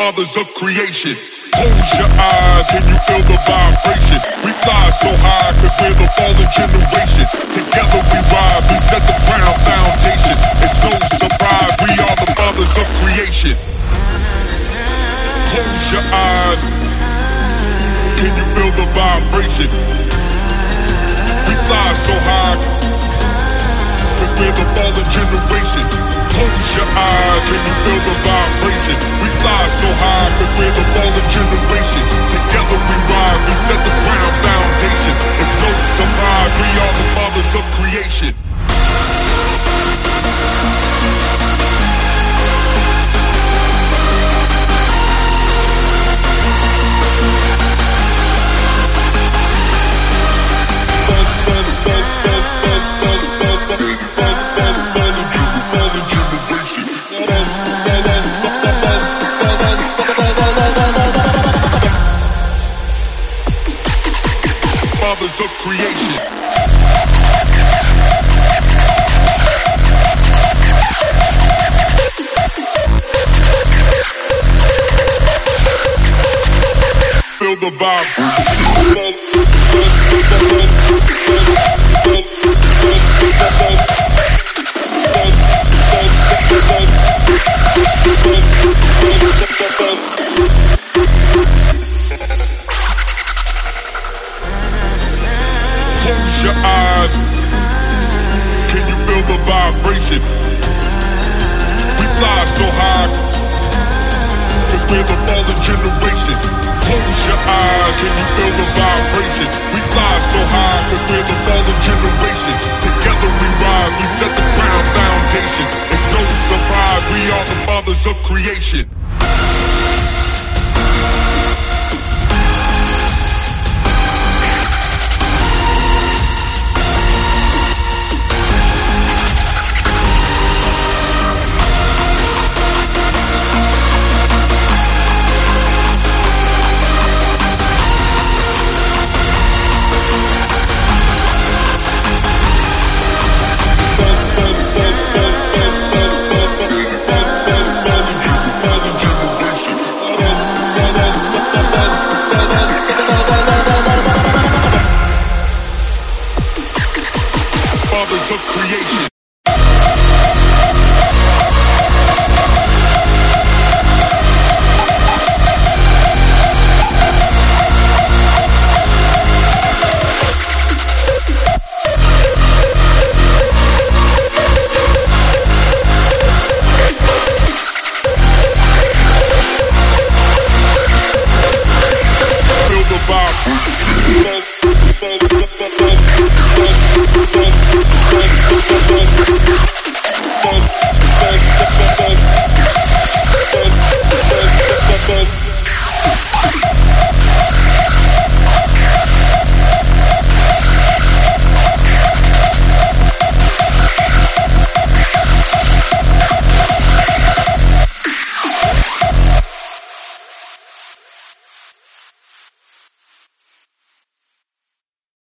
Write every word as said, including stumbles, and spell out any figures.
fathers of creation. Close your eyes and you feel the vibration. We fly so high cause we're the fallen generation. Together we rise, we set the ground foundation. It's no surprise, we are the fathers of creation. Close your eyes. Can you feel the vibration? We fly so high cause we're the fallen generation. Close your eyes and you feel the vibration. We fly so high cause we're the fallen generation. Together we rise, we set the ground foundation. It's no surprise, we are the fathers of creation. Fathers of creation. Feel the vibe. Close your eyes. Can you feel the vibration? We fly so high cause we're the fallen generation. Close your eyes and you feel the vibration. We fly so high cause we're the fallen generation. Together we rise, we set the ground foundation. It's no surprise, we are the fathers of creation. Fathers of creation.